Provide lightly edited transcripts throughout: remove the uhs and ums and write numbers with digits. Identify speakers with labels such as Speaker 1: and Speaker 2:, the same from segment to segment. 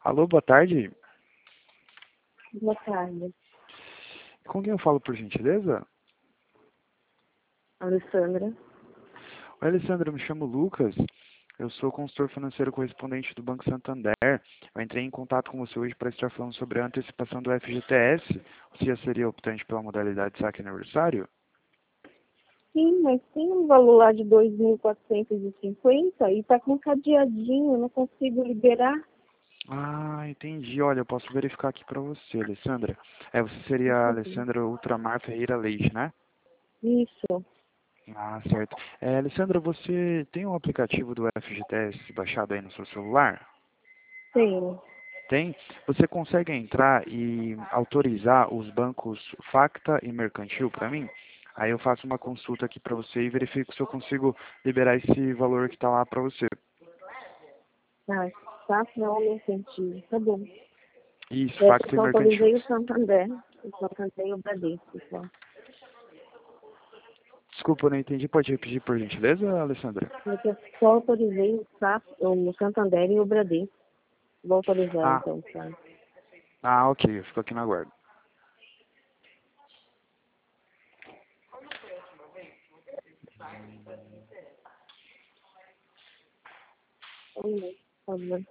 Speaker 1: Alô, boa tarde.
Speaker 2: Boa tarde,
Speaker 1: Com quem eu falo, por gentileza?
Speaker 2: Alessandra.
Speaker 1: Oi, Alessandra, eu me chamo Lucas. Eu sou consultor financeiro correspondente do Banco Santander. Eu entrei em contato com você hoje para estar falando sobre a antecipação do FGTS. Você já seria optante pela modalidade saque aniversário?
Speaker 2: Sim, mas tem um valor lá de 2.450 e tá com cadeadinho, eu não consigo liberar.
Speaker 1: Ah, entendi. Olha, eu posso verificar aqui para você, Alessandra. Você seria
Speaker 2: Por
Speaker 1: a
Speaker 2: favor.
Speaker 1: Alessandra Ultramar Ferreira Leite, né?
Speaker 2: Isso,
Speaker 1: Ah, certo. Alessandra, você tem um aplicativo do FGTS baixado aí no seu celular?
Speaker 2: tenho.
Speaker 1: Tem. Você consegue entrar e autorizar os bancos Facta e Mercantil para mim? Aí eu faço uma consulta aqui para você e verifico se eu consigo liberar esse valor que está lá para você.
Speaker 2: Ah, tá, não, mercantil. Tá bom.
Speaker 1: Isso,
Speaker 2: É que eu
Speaker 1: Facta e
Speaker 2: só
Speaker 1: Mercantil.
Speaker 2: autorizei o Santander. Eu só autorizei o Bradesco, só.
Speaker 1: Desculpa, eu não entendi. Pode repetir, por gentileza, Alessandra?
Speaker 2: É que eu só autorizei o Santander e o Bradesco. Vou autorizar,
Speaker 1: Ah,
Speaker 2: então, tá?
Speaker 1: ok. Eu fico aqui na guarda.
Speaker 2: Por favor.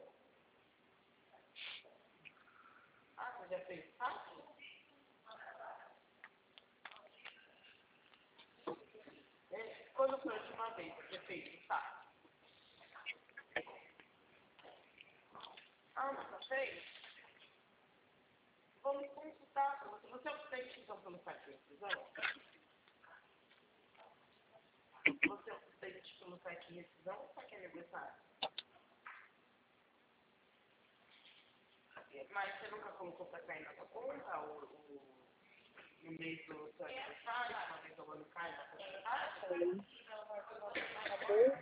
Speaker 2: Acabou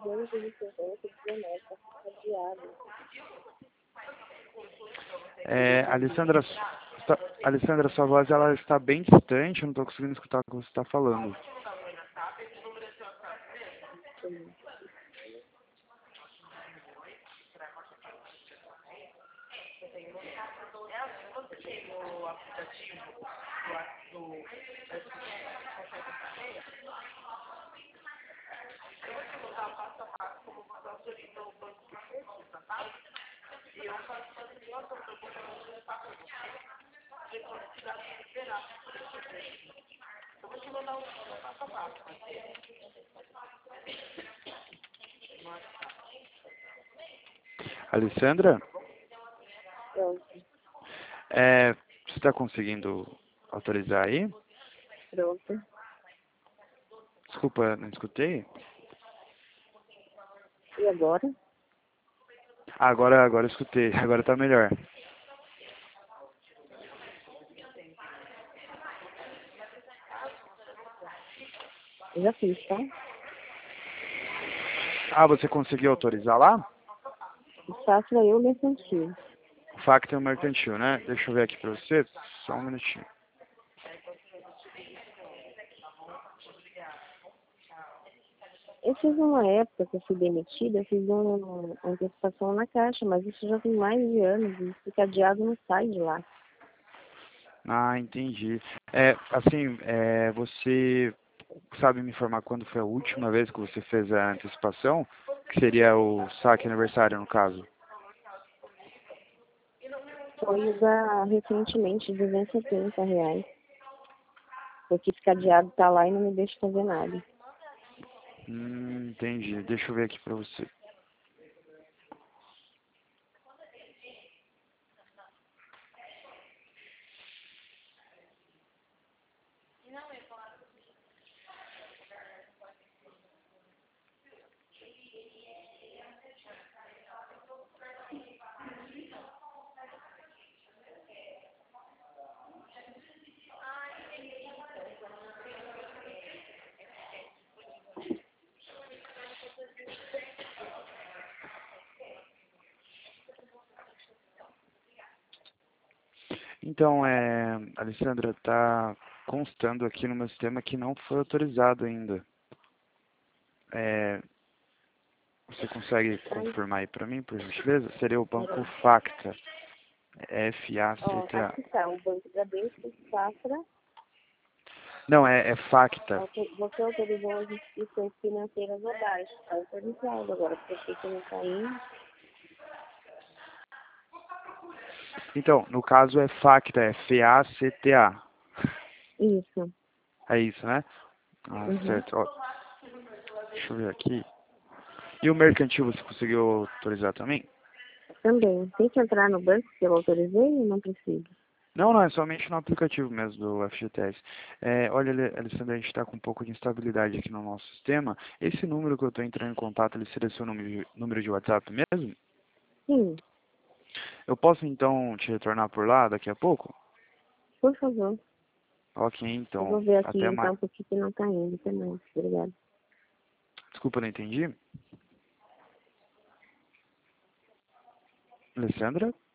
Speaker 2: 250 tá cadeado.
Speaker 1: Alessandra, Alessandra, sua voz ela está bem distante. Eu não estou conseguindo escutar o que você está falando. Alessandra,
Speaker 2: Pronto,
Speaker 1: você está conseguindo autorizar aí?
Speaker 2: pronto.
Speaker 1: Desculpa, não escutei.
Speaker 2: E agora?
Speaker 1: Agora eu escutei. Agora tá melhor.
Speaker 2: Eu já fiz, tá?
Speaker 1: Ah, você conseguiu autorizar lá?
Speaker 2: Faço eu mercantil.
Speaker 1: Factor Mercantil, né? Deixa eu ver aqui pra você. Só um minutinho.
Speaker 2: Eu fiz uma época que eu fui demitida, eu fiz uma antecipação na Caixa, mas isso já tem mais de anos e esse cadeado não sai de lá.
Speaker 1: Ah, entendi. Você sabe me informar quando foi a última vez que você fez a antecipação? Que seria o saque aniversário, no caso.
Speaker 2: Foi recentemente R$ 270, porque esse cadeado tá lá e não me deixa fazer nada.
Speaker 1: Entendi. Deixa eu ver aqui pra você. Então, Alessandra, tá constando aqui no meu sistema que não foi autorizado ainda. É, Você consegue confirmar aí para mim, por gentileza? Seria o Banco Facta.
Speaker 2: Ó,
Speaker 1: F-A-C-T-A.
Speaker 2: aqui está, o Banco Bradesco, Safra.
Speaker 1: Não, é Facta.
Speaker 2: Você autorizou as instituições financeiras abaixo. Está autorizado agora, porque que não está indo?
Speaker 1: Então, no caso é Facta, é F-A-C-T-A.
Speaker 2: Isso.
Speaker 1: É isso, né? Ah,
Speaker 2: Uhum.
Speaker 1: certo. Ó, deixa eu ver aqui. E o mercantil você conseguiu autorizar também?
Speaker 2: Também. Tem que entrar no banco que eu autorizei ou não precisa?
Speaker 1: Não, não, é somente no aplicativo mesmo do FGTS. Olha, Alessandra, a gente está com um pouco de instabilidade aqui no nosso sistema. Esse número que eu estou entrando em contato, ele seria seu número de WhatsApp mesmo?
Speaker 2: Sim,
Speaker 1: Eu posso então te retornar por lá daqui a pouco?
Speaker 2: por favor.
Speaker 1: Ok,
Speaker 2: Eu vou
Speaker 1: então.
Speaker 2: ver aqui
Speaker 1: Até mais.
Speaker 2: então porque que não está indo também. Obrigada.
Speaker 1: Desculpa, não entendi. Alessandra?